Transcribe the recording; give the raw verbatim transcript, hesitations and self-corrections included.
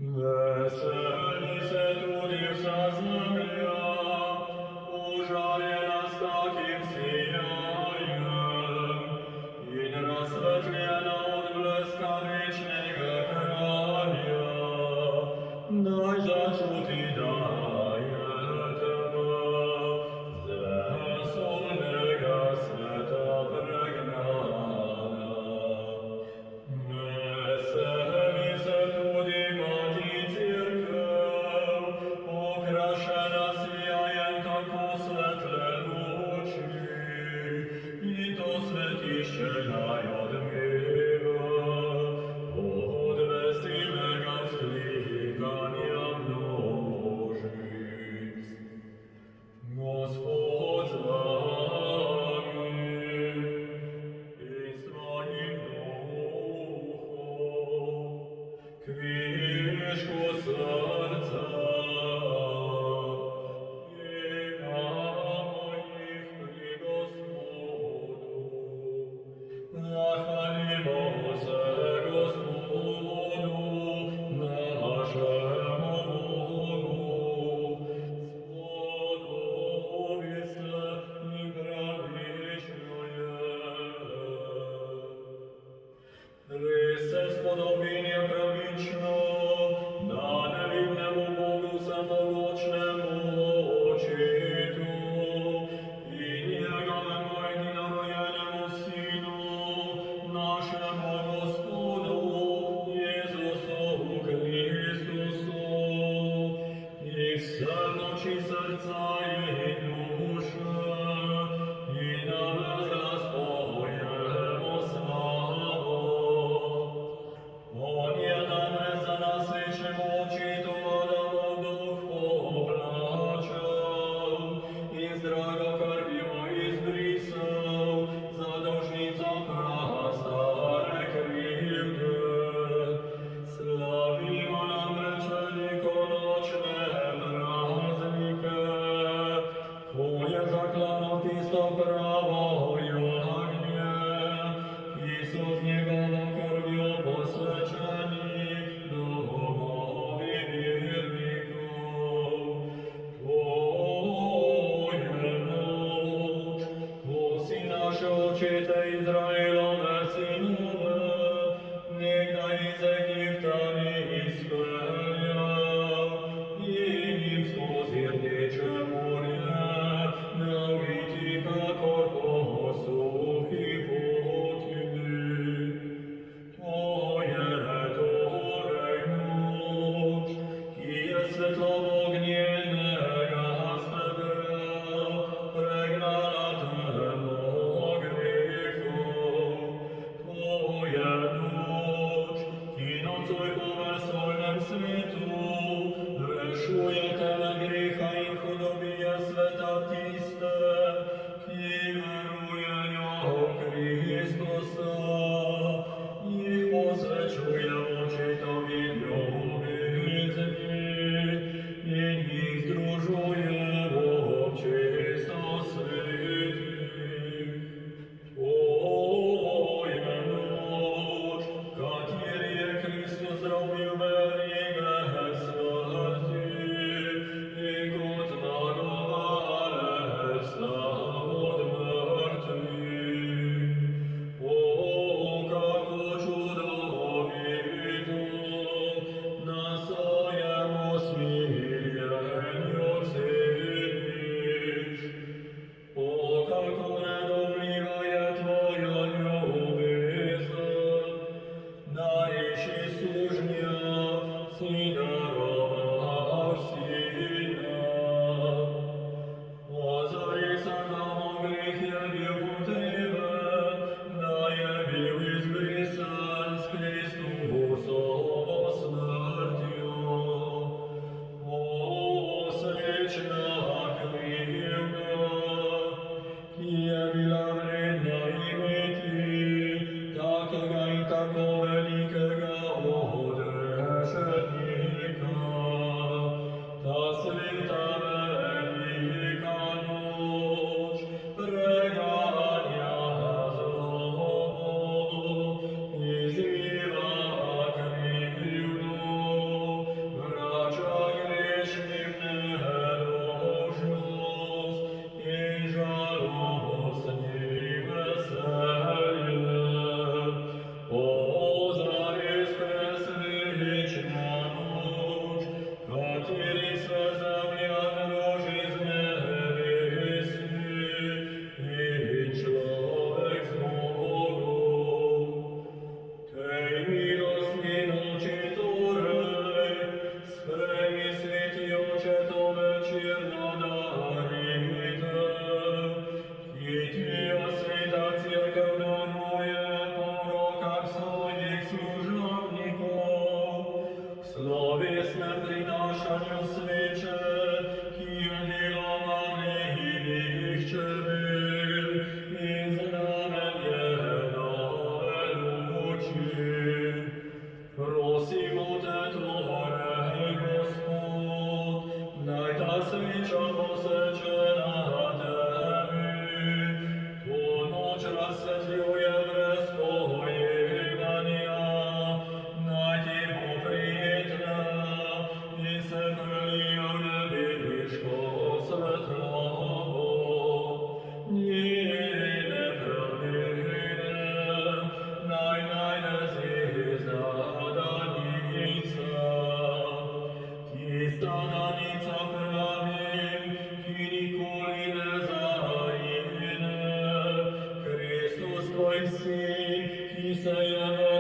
Veseli se tudi vsa zemlja, užaljena s takim sijajem in razsvetljena od bleska večnega kralja. Daj začuti, da je tebe z vesolnega sveta pregnana. Veseli se tudi Mati Cerkev, okrašena sijajem tako svetle luči, in to svetišče naj odmeva od veselega vzklikanja množic. Gospod z vami in s tvojim duhom, kvišku srca imamo jih pri Gospodu. Zahvalimo se Gospodu, našemu Bogu, spodobi se in pravično je. Res se spodobin je pravično, da nevidnemu Bogu samomočnemu očitu in njegovemu edinorojenemu Sinu, našemu Gospodu Jezusu Kristusu, in vse moči srca in duše in nas razpojemo slavo. On je namreč za nas večnemu očitu Adamov duh poplačal in z drago krvjo izbrisal zadolžnico praha stare krivde. Slavimo namreč velikonočne praznike se zemlja druži z nebesi, i človek s Bogom. Tej milostni noči torej, swej misli oče to večerno darite, i tija sveta církev daruje po rokach svojich služovnikov, v slovesnem prinášanju sveče, ki je delo marlivých čebel i znamenje nove luči. Prosimo te tvorej, Gospod, naj ta sveča posvečena tebi, to noč razsvetljuje brez pojeganja, naj ti bo prijetna i se prelije v nebeško svetlobo. Njene pramene naj najde zvezda danica, tista danica pravim, ki nikoli ne zaide, Kristus tvoj sin, ki se je